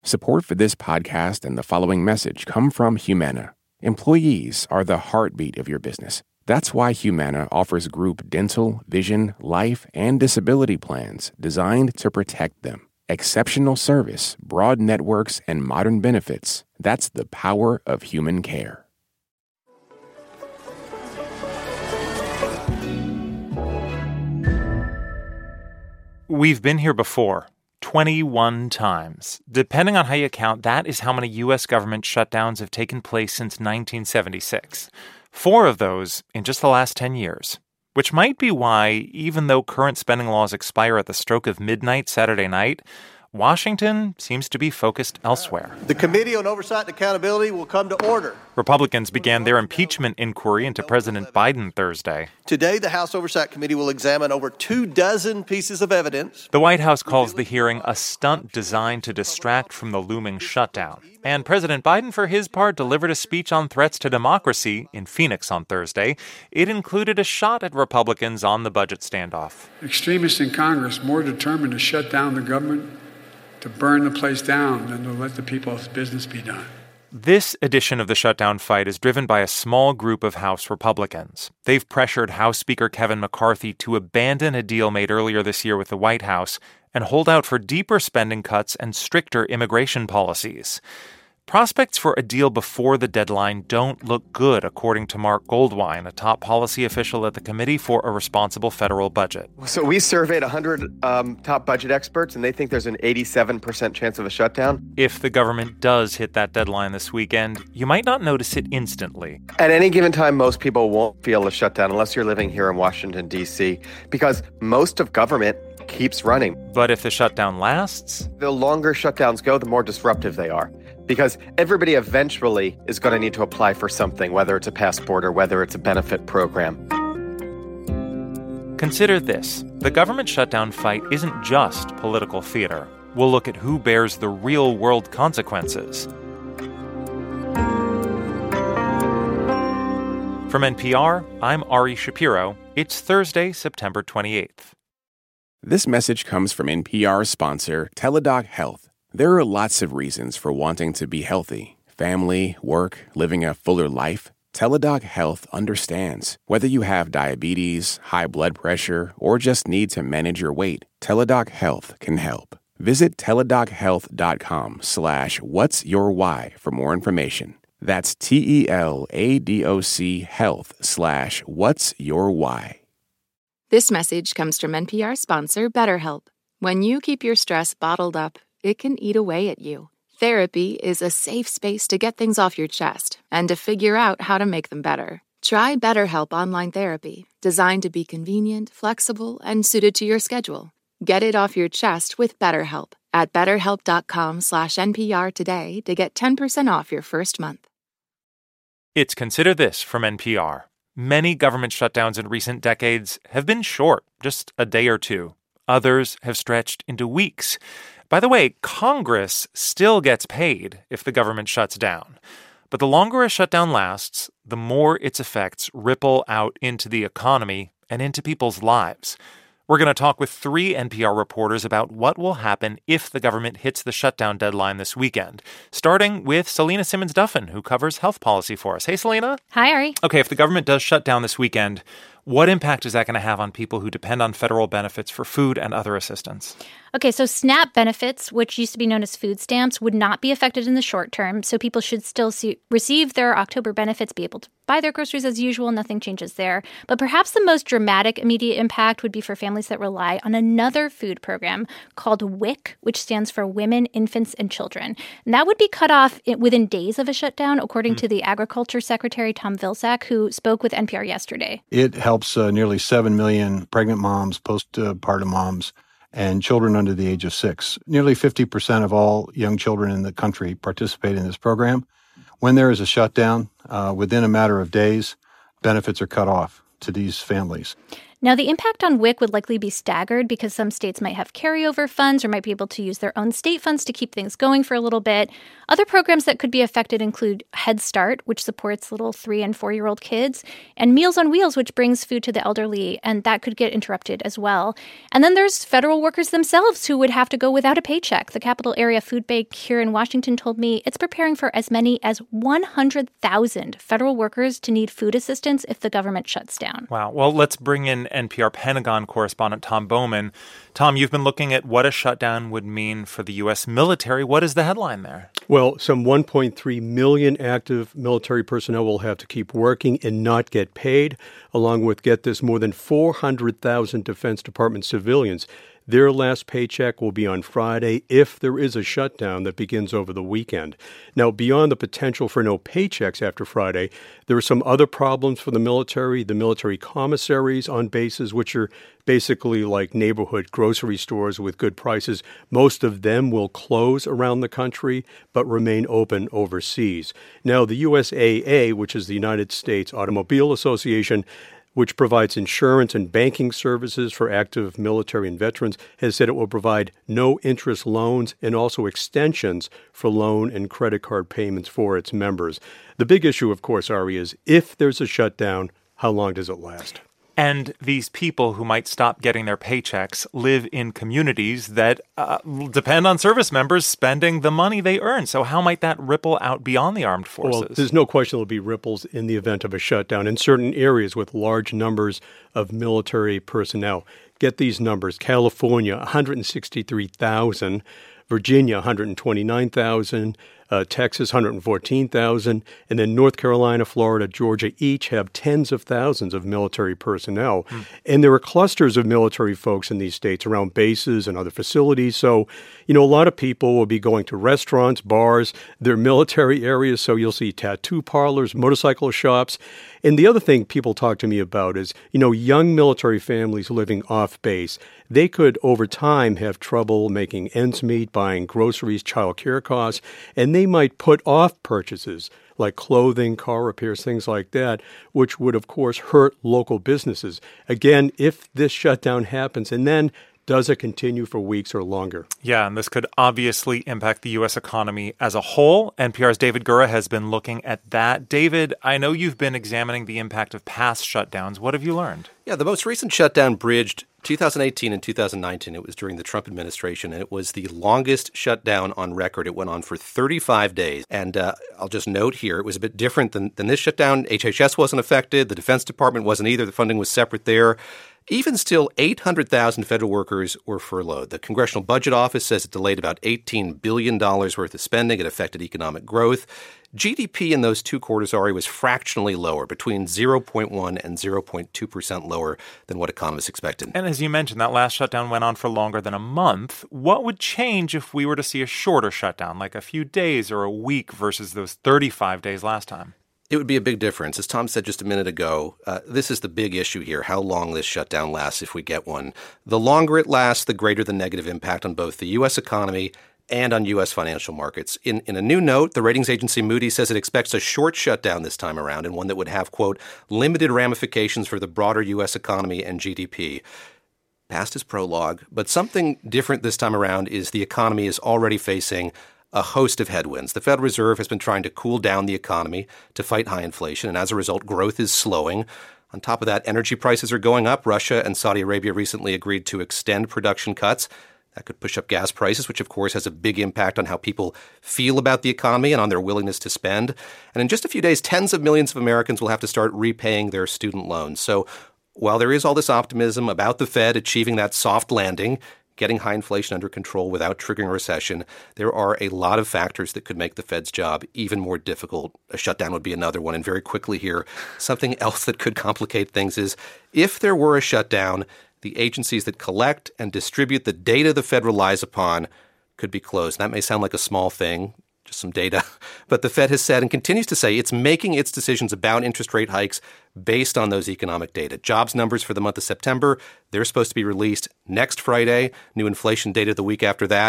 Support for this podcast and the following message come from Humana. Employees are the heartbeat of your business. That's why Humana offers group dental, vision, life, and disability plans designed to protect them. Exceptional service, broad networks, and modern benefits. That's the power of human care. We've been here before. 21 times. Depending on how you count, that is how many U.S. government shutdowns have taken place since 1976. 4 of those in just the last 10 years. Which might be why, even though current spending laws expire at the stroke of midnight Saturday night, Washington seems to be focused elsewhere. The Committee on Oversight and Accountability will come to order. Republicans began their impeachment inquiry into President Biden Thursday. Today, the House Oversight Committee will examine over 24 pieces of evidence. The White House calls the hearing a stunt designed to distract from the looming shutdown. And President Biden, for his part, delivered a speech on threats to democracy in Phoenix on Thursday. It included a shot at Republicans on the budget standoff. Extremists in Congress more determined to shut down the government, to burn the place down, than to let the people's business be done. This edition of the shutdown fight is driven by a small group of House Republicans. They've pressured House Speaker Kevin McCarthy to abandon a deal made earlier this year with the White House and hold out for deeper spending cuts and stricter immigration policies. Prospects for a deal before the deadline don't look good, according to Mark Goldwine, a top policy official at the Committee for a Responsible Federal Budget. So we surveyed 100 top budget experts, and they think there's an 87% chance of a shutdown. If the government does hit that deadline this weekend, you might not notice it instantly. At any given time, most people won't feel a shutdown unless you're living here in Washington, D.C., because most of government keeps running. But if the shutdown lasts? The longer shutdowns go, the more disruptive they are. Because everybody eventually is going to need to apply for something, whether it's a passport or whether it's a benefit program. Consider this. The government shutdown fight isn't just political theater. We'll look at who bears the real-world consequences. From NPR, I'm Ari Shapiro. It's Thursday, September 28th. This message comes from NPR sponsor Teladoc Health. There are lots of reasons for wanting to be healthy. Family, work, living a fuller life. Teladoc Health understands. Whether you have diabetes, high blood pressure, or just need to manage your weight, Teladoc Health can help. Visit teladochealth.com/whatsyourwhy for more information. That's TELADOC health/whatsyourwhy. This message comes from NPR sponsor BetterHelp. When you keep your stress bottled up, it can eat away at you. Therapy is a safe space to get things off your chest and to figure out how to make them better. Try BetterHelp Online Therapy, designed to be convenient, flexible, and suited to your schedule. Get it off your chest with BetterHelp at betterhelp.com/NPR today to get 10% off your first month. It's Consider This from NPR. Many government shutdowns in recent decades have been short, just a day or two. Others have stretched into weeks. By the way, Congress still gets paid if the government shuts down. But the longer a shutdown lasts, the more its effects ripple out into the economy and into people's lives. We're going to talk with 3 NPR reporters about what will happen if the government hits the shutdown deadline this weekend, starting with Selena Simmons-Duffin, who covers health policy for us. Hey, Selena. Hi, Ari. Okay, if the government does shut down this weekend, what impact is that going to have on people who depend on federal benefits for food and other assistance? Okay, so SNAP benefits, which used to be known as food stamps, would not be affected in the short term, so people should still receive their October benefits, be able to buy their groceries as usual. Nothing changes there. But perhaps the most dramatic immediate impact would be for families that rely on another food program called WIC, which stands for Women, Infants, and Children. And that would be cut off within days of a shutdown, according to the Agriculture Secretary Tom Vilsack, who spoke with NPR yesterday. It helps nearly 7 million pregnant moms, postpartum moms, and children under the age of 6. Nearly 50% of all young children in the country participate in this program. When there is a shutdown, within a matter of days, benefits are cut off to these families. Now, the impact on WIC would likely be staggered because some states might have carryover funds or might be able to use their own state funds to keep things going for a little bit. Other programs that could be affected include Head Start, which supports little 3- and 4-year-old kids, and Meals on Wheels, which brings food to the elderly, and that could get interrupted as well. And then there's federal workers themselves who would have to go without a paycheck. The Capital Area Food Bank here in Washington told me it's preparing for as many as 100,000 federal workers to need food assistance if the government shuts down. Wow. Well, let's bring in NPR Pentagon correspondent Tom Bowman. Tom, you've been looking at what a shutdown would mean for the U.S. military. What is the headline there? Well, some 1.3 million active military personnel will have to keep working and not get paid, along with, get this, more than 400,000 Defense Department civilians. Their last paycheck will be on Friday if there is a shutdown that begins over the weekend. Now, beyond the potential for no paychecks after Friday, there are some other problems for the military commissaries on bases, which are basically like neighborhood grocery stores with good prices. Most of them will close around the country, but remain open overseas. Now, the USAA, which is the United States Automobile Association, which provides insurance and banking services for active military and veterans, has said it will provide no-interest loans and also extensions for loan and credit card payments for its members. The big issue, of course, Ari, is if there's a shutdown, how long does it last? And these people who might stop getting their paychecks live in communities that depend on service members spending the money they earn. So how might that ripple out beyond the armed forces? Well, there's no question there'll be ripples in the event of a shutdown in certain areas with large numbers of military personnel. Get these numbers. California, 163,000. Virginia, 129,000. Texas, 114,000, and then North Carolina, Florida, Georgia each have tens of thousands of military personnel. And there are clusters of military folks in these states around bases and other facilities. So, a lot of people will be going to restaurants, bars, their military areas. So you'll see tattoo parlors, motorcycle shops. And the other thing people talk to me about is, young military families living off base. They could, over time, have trouble making ends meet, buying groceries, child care costs, and they might put off purchases like clothing, car repairs, things like that, which would, of course, hurt local businesses. Again, if this shutdown happens, and then does it continue for weeks or longer? Yeah, and this could obviously impact the U.S. economy as a whole. NPR's David Gura has been looking at that. David, I know you've been examining the impact of past shutdowns. What have you learned? Yeah, the most recent shutdown bridged 2018 and 2019. It was during the Trump administration, and it was the longest shutdown on record. It went on for 35 days. And I'll just note here, it was a bit different than this shutdown. HHS wasn't affected. The Defense Department wasn't either. The funding was separate there. Even still, 800,000 federal workers were furloughed. The Congressional Budget Office says it delayed about $18 billion worth of spending. It affected economic growth. GDP in those two quarters, Ari, was fractionally lower, between 0.1 and 0.2% lower than what economists expected. And as you mentioned, that last shutdown went on for longer than a month. What would change if we were to see a shorter shutdown, like a few days or a week versus those 35 days last time? It would be a big difference. As Tom said just a minute ago, this is the big issue here, how long this shutdown lasts if we get one. The longer it lasts, the greater the negative impact on both the U.S. economy and on U.S. financial markets. In a new note, the ratings agency Moody's says it expects a short shutdown this time around, and one that would have, quote, limited ramifications for the broader U.S. economy and GDP. Past is prologue, but something different this time around is the economy is already facing a host of headwinds. The Federal Reserve has been trying to cool down the economy to fight high inflation, and as a result, growth is slowing. On top of that, energy prices are going up. Russia and Saudi Arabia recently agreed to extend production cuts. That could push up gas prices, which, of course, has a big impact on how people feel about the economy and on their willingness to spend. And in just a few days, tens of millions of Americans will have to start repaying their student loans. So while there is all this optimism about the Fed achieving that soft landing, getting high inflation under control without triggering a recession, there are a lot of factors that could make the Fed's job even more difficult. A shutdown would be another one. And very quickly here, something else that could complicate things is if there were a shutdown, the agencies that collect and distribute the data the Fed relies upon could be closed. That may sound like a small thing, just some data, but the Fed has said and continues to say it's making its decisions about interest rate hikes based on those economic data. Jobs numbers for the month of September, they're supposed to be released next Friday. New inflation data the week after that.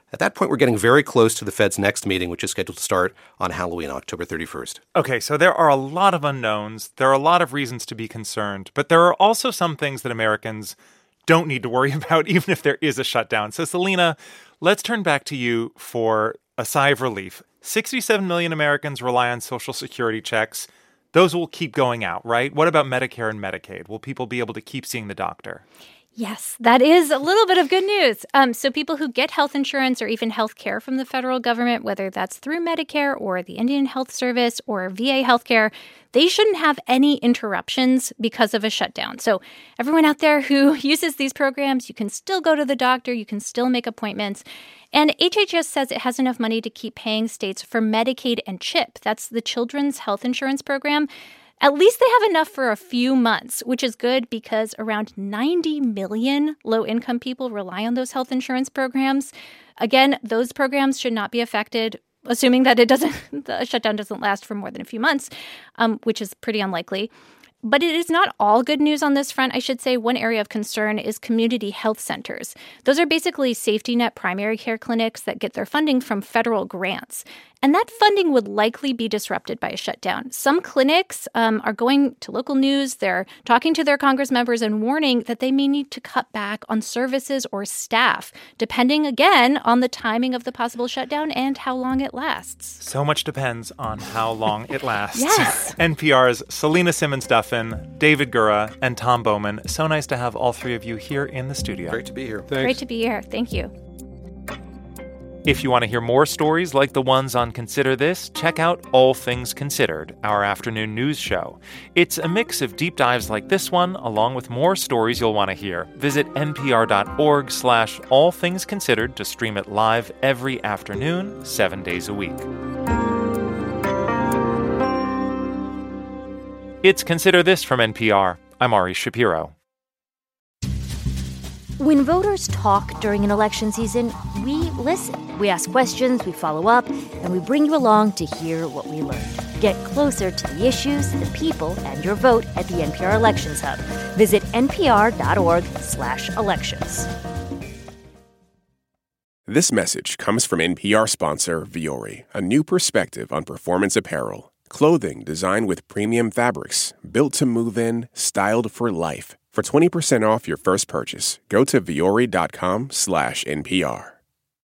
At that point, we're getting very close to the Fed's next meeting, which is scheduled to start on Halloween, October 31st. Okay, so there are a lot of unknowns. There are a lot of reasons to be concerned, but there are also some things that Americans don't need to worry about, even if there is a shutdown. So, Selena, let's turn back to you for a sigh of relief. 67 million Americans rely on Social Security checks. Those will keep going out, right? What about Medicare and Medicaid? Will people be able to keep seeing the doctor? Yes, that is a little bit of good news. So people who get health insurance or even health care from the federal government, whether that's through Medicare or the Indian Health Service or VA healthcare, they shouldn't have any interruptions because of a shutdown. So everyone out there who uses these programs, you can still go to the doctor, you can still make appointments. And HHS says it has enough money to keep paying states for Medicaid and CHIP. That's the Children's Health Insurance Program. At least they have enough for a few months, which is good because around 90 million low-income people rely on those health insurance programs. Again, those programs should not be affected, assuming that the shutdown doesn't last for more than a few months, which is pretty unlikely. But it is not all good news on this front. I should say one area of concern is community health centers. Those are basically safety net primary care clinics that get their funding from federal grants. And that funding would likely be disrupted by a shutdown. Some clinics are going to local news. They're talking to their Congress members and warning that they may need to cut back on services or staff, depending, again, on the timing of the possible shutdown and how long it lasts. So much depends on how long it lasts. Yes. NPR's Selena Simmons-Duffin, David Gura, and Tom Bowman. So nice to have all three of you here in the studio. Great to be here. Thanks. Great to be here. Thank you. If you want to hear more stories like the ones on Consider This, check out All Things Considered, our afternoon news show. It's a mix of deep dives like this one, along with more stories you'll want to hear. Visit npr.org/allthingsconsidered to stream it live every afternoon, 7 days a week. It's Consider This from NPR. I'm Ari Shapiro. When voters talk during an election season, we listen. We ask questions, we follow up, and we bring you along to hear what we learned. Get closer to the issues, the people, and your vote at the NPR Elections Hub. Visit npr.org/elections. This message comes from NPR sponsor Vuori, a new perspective on performance apparel. Clothing designed with premium fabrics, built to move in, styled for life. For 20% off your first purchase, go to vuori.com/NPR.